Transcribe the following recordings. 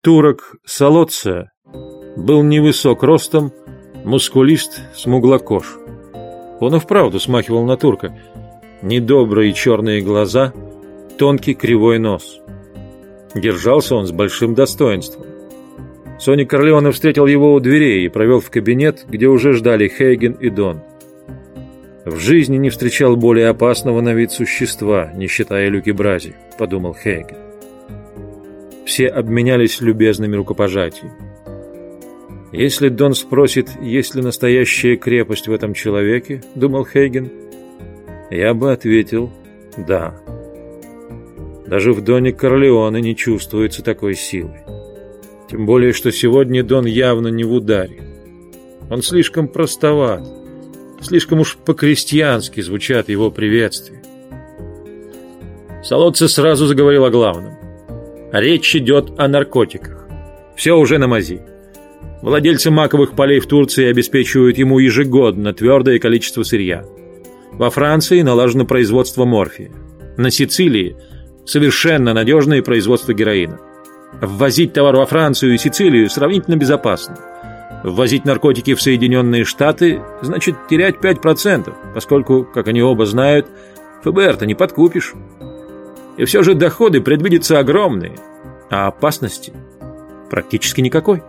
Турок Солоца был невысок ростом, мускулист, смуглокож. Он и вправду смахивал на турка. Недобрые черные глаза, тонкий кривой нос. Держался он с большим достоинством. Сони Корлеоне встретил его у дверей и провел в кабинет, где уже ждали Хейген и Дон. «В жизни не встречал более опасного на вид существа, не считая Люки Брази», — подумал Хейген. Все обменялись любезными рукопожатиями. «Если Дон спросит, есть ли настоящая крепость в этом человеке, — думал Хейген, — я бы ответил «да». Даже в Доне Корлеоне не чувствуется такой силы. Тем более, что сегодня Дон явно не в ударе. Он слишком простоват, слишком уж по-крестьянски звучат его приветствия. Солоца сразу заговорил о главном. Речь идет о наркотиках. Все уже на мази. Владельцы маковых полей в Турции обеспечивают ему ежегодно твердое количество сырья. Во Франции налажено производство морфия. На Сицилии совершенно надежное производство героина. Ввозить товар во Францию и Сицилию сравнительно безопасно. Ввозить наркотики в Соединенные Штаты значит терять 5%, поскольку, как они оба знают, ФБР-то не подкупишь. И все же доходы предвидятся огромные, а опасности практически никакой.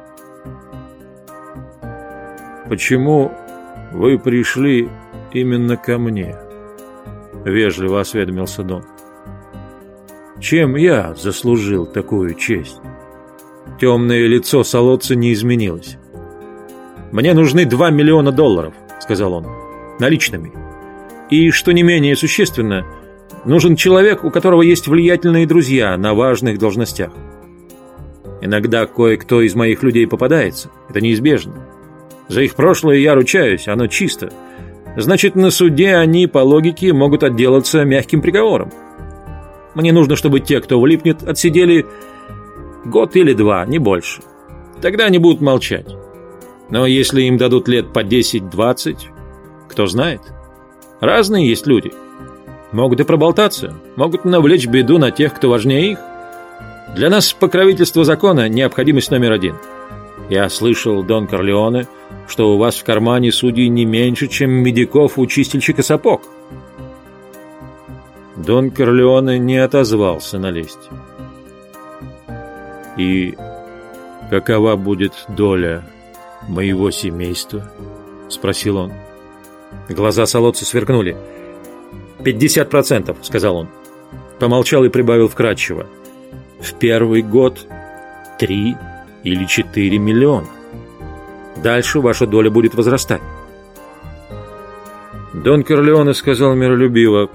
«Почему вы пришли именно ко мне?» — вежливо осведомился Дон. «Чем я заслужил такую честь?» Темное лицо Солоца не изменилось. «Мне нужны $2 миллиона», — сказал он, — «наличными. И, что не менее существенно, нужен человек, у которого есть влиятельные друзья на важных должностях. Иногда кое-кто из моих людей попадается, это неизбежно. За их прошлое я ручаюсь, оно чисто. Значит, на суде они, по логике, могут отделаться мягким приговором. Мне нужно, чтобы те, кто влипнет, отсидели 1 или 2 год, не больше. Тогда они будут молчать. Но если им дадут лет по 10-20, кто знает? Разные есть люди. Могут и проболтаться, могут навлечь беду на тех, кто важнее их. Для нас покровительство закона – необходимость номер 1. Я слышал, Дон Корлеоне, что у вас в кармане судей не меньше, чем медиков у чистильщика сапог». Дон Корлеоне не отозвался на лесть. «И какова будет доля моего семейства?» — спросил он. Глаза Солоца сверкнули. 50%, — сказал он. Помолчал и прибавил вкратчиво. В первый год 3 или 4 миллиона. Дальше ваша доля будет возрастать. Дон Корлеоне сказал миролюбиво: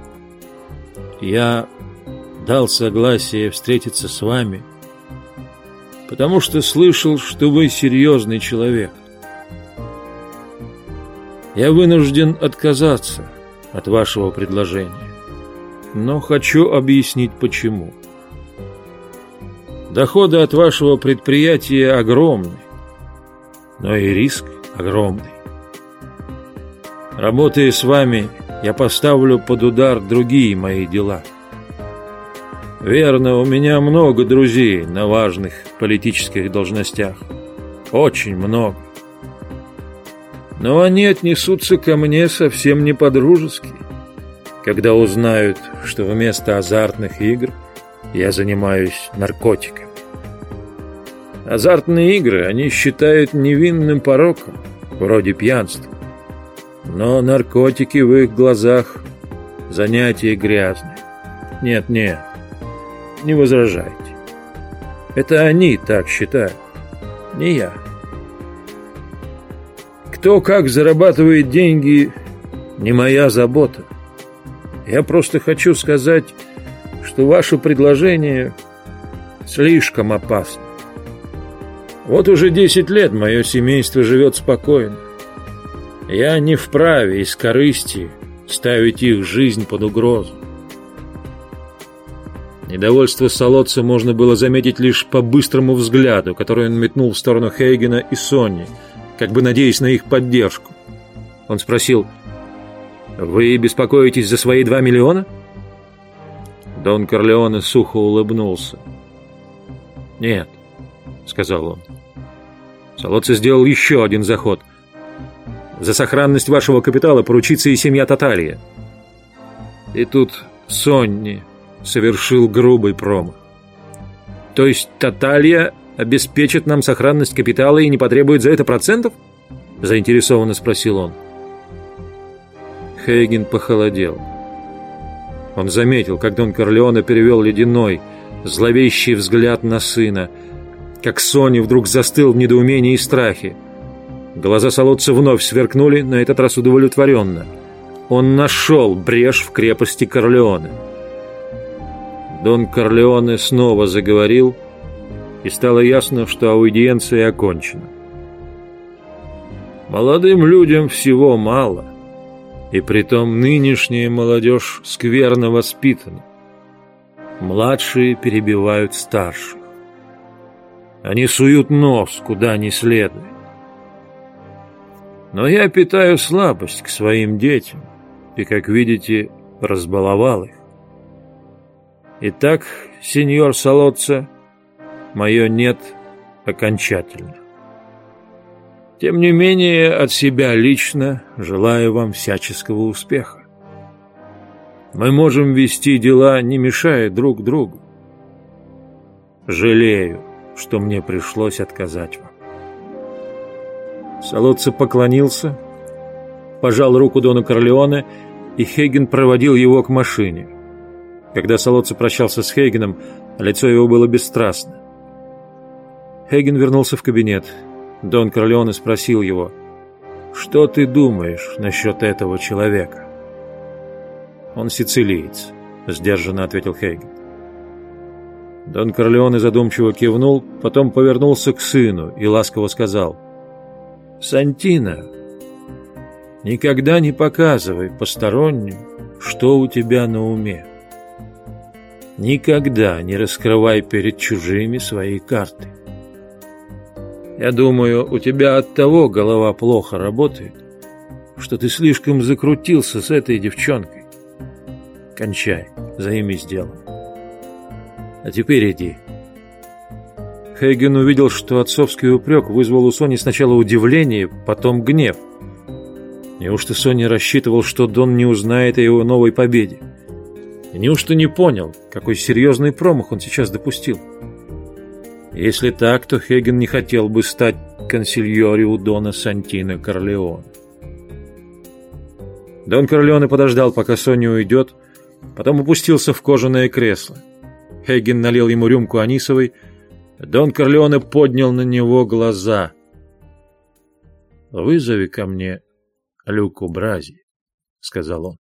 «Я дал согласие встретиться с вами, потому что слышал, что вы серьезный человек. Я вынужден отказаться от вашего предложения, но хочу объяснить, почему. Доходы от вашего предприятия огромны, но и риск огромный. Работая с вами, я поставлю под удар другие мои дела. Верно, у меня много друзей на важных политических должностях. Очень много. Но они отнесутся ко мне совсем не по-дружески, когда узнают, что вместо азартных игр я занимаюсь наркотиками. Азартные игры они считают невинным пороком, вроде пьянства. Но наркотики в их глазах занятие грязное. Нет, не возражайте. Это они так считают, не я. Кто как зарабатывает деньги, не моя забота. Я просто хочу сказать, что ваше предложение слишком опасно. Вот уже 10 лет мое семейство живет спокойно. Я не вправе из корысти ставить их жизнь под угрозу. Недовольство Солоца можно было заметить лишь по быстрому взгляду, который он метнул в сторону Хейгена и Сони, как бы надеясь на их поддержку. Он спросил: «Вы беспокоитесь за свои 2 миллиона?» Дон Корлеоне сухо улыбнулся. «Нет, сказал он. Салоцци сделал еще один заход. За сохранность вашего капитала поручится и семья Таталья. И тут Сонни совершил грубый промах. То есть Таталья обеспечит нам сохранность капитала и не потребует за это процентов? Заинтересованно спросил он. Хейген похолодел. Он заметил, как Дон Корлеоне перевел ледяной, зловещий взгляд на сына, как Сонни вдруг застыл в недоумении и страхе. Глаза Салоцци вновь сверкнули, на этот раз удовлетворенно. Он нашел брешь в крепости Корлеоне. Дон Корлеоне снова заговорил, и стало ясно, что аудиенция окончена. Молодым людям всего мало, и притом нынешняя молодежь скверно воспитана. Младшие перебивают старших. Они суют нос куда не следует. Но я питаю слабость к своим детям и, как видите, разбаловал их. Итак, сеньор Салоцци, мое «нет» окончательно. Тем не менее, от себя лично желаю вам всяческого успеха. Мы можем вести дела, не мешая друг другу. Жалею, что мне пришлось отказать вам. Салоцци поклонился, пожал руку Дону Корлеоне, и Хейген проводил его к машине. Когда Салоцци прощался с Хейгеном, лицо его было бесстрастно. Хейген вернулся в кабинет. Дон Корлеоне спросил его: «Что ты думаешь насчет этого человека?» «Он сицилиец», — сдержанно ответил Хейген. Дон Корлеоне задумчиво кивнул, потом повернулся к сыну и ласково сказал: «Сантино, никогда не показывай посторонним, что у тебя на уме. Никогда не раскрывай перед чужими свои карты. Я думаю, у тебя от того голова плохо работает, что ты слишком закрутился с этой девчонкой. Кончай, займись делом. А теперь иди». Хейген увидел, что отцовский упрек вызвал у Сони сначала удивление, потом гнев. Неужто Соня рассчитывал, что Дон не узнает о его новой победе? И неужто не понял, какой серьезный промах он сейчас допустил? Если так, то Хейген не хотел бы стать консильори у Дона Сантино Корлеоне. Дон Корлеоне подождал, пока Соня уйдет, потом опустился в кожаное кресло. Хейген налил ему рюмку анисовой. Дон Корлеоне поднял на него глаза. «Вызови ко мне Люку Брази», — сказал он.